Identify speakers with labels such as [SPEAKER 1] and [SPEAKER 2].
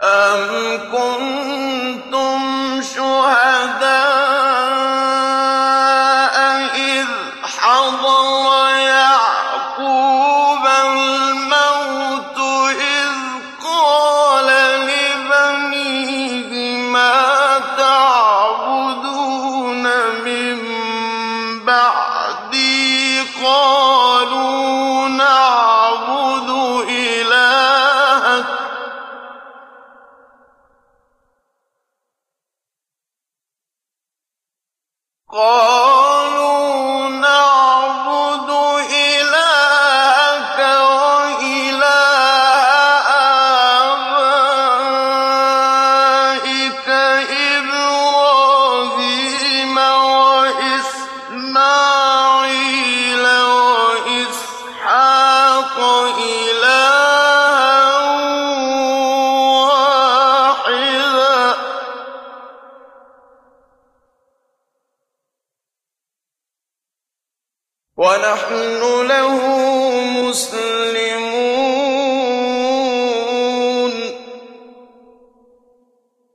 [SPEAKER 1] أَمْ كُنتُمْ شُهَدَاءَ إِذْ حَضَرَ يَعْقُوبَ الْمَوْتُ إِذْ قَالَ لِبَنِيهِ مَا تَعْبُدُونَ مِن بَعْدِي قَالُوا نَعْبُدُ إِلَٰهَكَ وَإِلَٰهَ آبَائِكَ إِبْرَاهِيمَ وَإِسْمَاعِيلَ وَإِسْحَاقَ إِلَٰهًا وَاحِدًا وَنَحْنُ لَهُ مُسْلِمُونَ